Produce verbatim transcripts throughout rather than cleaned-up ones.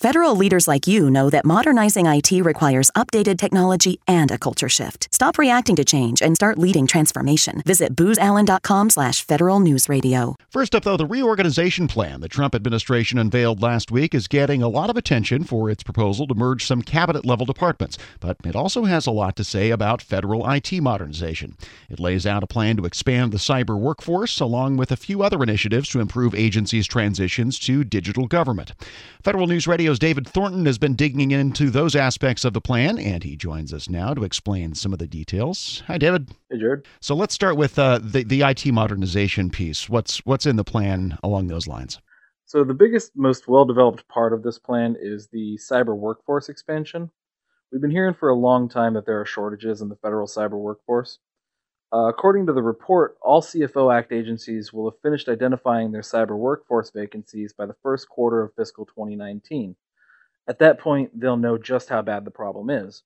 Federal leaders like you know that modernizing I T requires updated technology and a culture shift. Stop reacting to change and start leading transformation. Visit booz allen dot com slash federal news radio. First up, though, the reorganization plan the Trump administration unveiled last week is getting a lot of attention for its proposal to merge some cabinet-level departments. But it also has a lot to say about federal I T modernization. It lays out a plan to expand the cyber workforce, along with a few other initiatives to improve agencies' transitions to digital government. Federal News Radio's David Thornton has been digging into those aspects of the plan, and he joins us now to explain some of the details. Hi, David. Hey, Jared. So let's start with uh, the, the I T modernization piece. What's, what's in the plan along those lines? So the biggest, most well-developed part of this plan is the cyber workforce expansion. We've been hearing for a long time that there are shortages in the federal cyber workforce. Uh, according to the report, all C F O Act agencies will have finished identifying their cyber workforce vacancies by the first quarter of fiscal twenty nineteen. At that point, they'll know just how bad the problem is.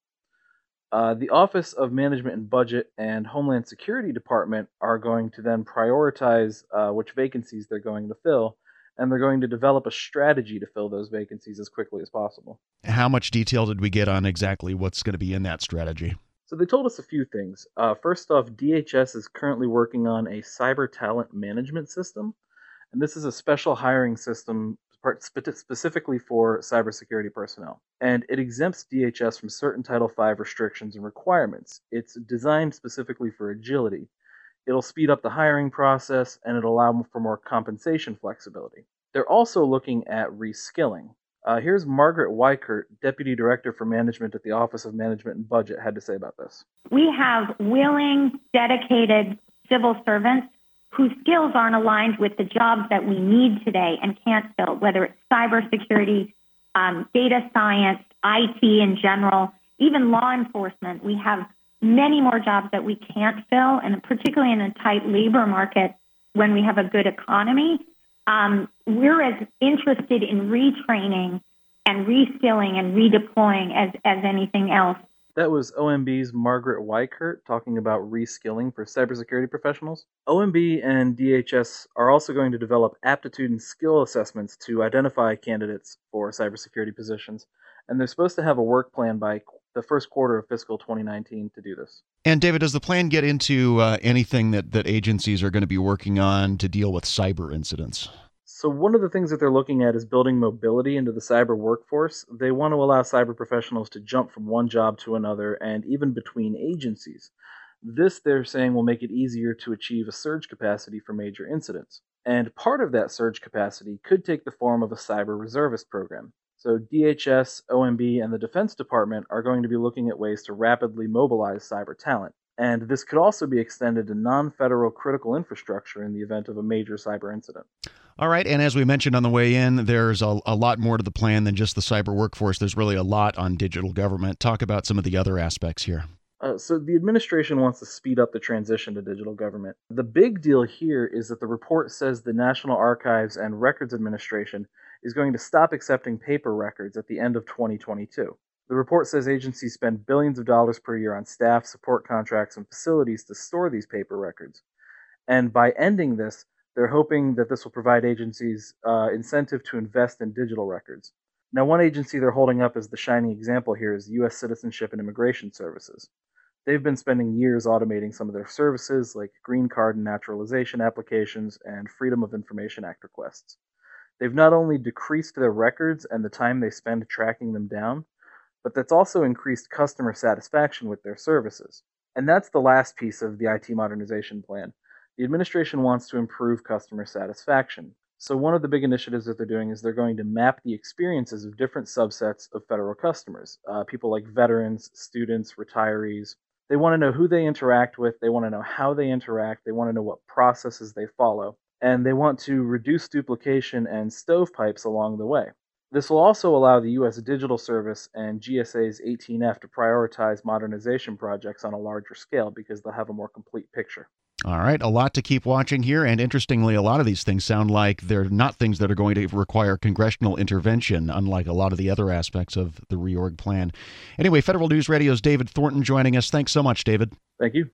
Uh, the Office of Management and Budget and Homeland Security Department are going to then prioritize uh, which vacancies they're going to fill, and they're going to develop a strategy to fill those vacancies as quickly as possible. How much detail did we get on exactly what's going to be in that strategy? So they told us a few things. Uh, first off, D H S is currently working on a cyber talent management system, and this is a special hiring system specifically for cybersecurity personnel. And it exempts D H S from certain Title five restrictions and requirements. It's designed specifically for agility. It'll speed up the hiring process, and it'll allow for more compensation flexibility. They're also looking at reskilling. Uh, here's Margaret Weichert, Deputy Director for Management at the Office of Management and Budget, had to say about this. We have willing, dedicated civil servants whose skills aren't aligned with the jobs that we need today and can't fill, whether it's cybersecurity, um, data science, I T in general, even law enforcement. We have many more jobs that we can't fill, and particularly in a tight labor market when we have a good economy. Um, we're as interested in retraining and reskilling and redeploying as, as anything else. That was O M B's Margaret Weichert talking about reskilling for cybersecurity professionals. O M B and D H S are also going to develop aptitude and skill assessments to identify candidates for cybersecurity positions, and they're supposed to have a work plan by the first quarter of fiscal twenty nineteen to do this. And David, does the plan get into uh, anything that, that agencies are going to be working on to deal with cyber incidents? So one of the things that they're looking at is building mobility into the cyber workforce. They want to allow cyber professionals to jump from one job to another and even between agencies. This, they're saying, will make it easier to achieve a surge capacity for major incidents. And part of that surge capacity could take the form of a cyber reservist program. So D H S, O M B, and the Defense Department are going to be looking at ways to rapidly mobilize cyber talent. And this could also be extended to non-federal critical infrastructure in the event of a major cyber incident. All right, and as we mentioned on the way in, there's a, a lot more to the plan than just the cyber workforce. There's really a lot on digital government. Talk about some of the other aspects here. Uh, so the administration wants to speed up the transition to digital government. The big deal here is that the report says the National Archives and Records Administration is going to stop accepting paper records at the end of twenty twenty-two. The report says agencies spend billions of dollars per year on staff, support contracts, and facilities to store these paper records. And by ending this, they're hoping that this will provide agencies uh, incentive to invest in digital records. Now, one agency they're holding up as the shining example here is U S Citizenship and Immigration Services. They've been spending years automating some of their services, like green card and naturalization applications and Freedom of Information Act requests. They've not only decreased their records and the time they spend tracking them down, but that's also increased customer satisfaction with their services. And that's the last piece of the I T modernization plan. The administration wants to improve customer satisfaction. So one of the big initiatives that they're doing is they're going to map the experiences of different subsets of federal customers, uh, people like veterans, students, retirees. They want to know who they interact with, they want to know how they interact, they want to know what processes they follow, and they want to reduce duplication and stovepipes along the way. This will also allow the U S Digital Service and G S A's eighteen F to prioritize modernization projects on a larger scale because they'll have a more complete picture. All right, a lot to keep watching here, and interestingly, a lot of these things sound like they're not things that are going to require congressional intervention, unlike a lot of the other aspects of the reorg plan. Anyway, Federal News Radio's David Thornton joining us. Thanks so much, David. Thank you.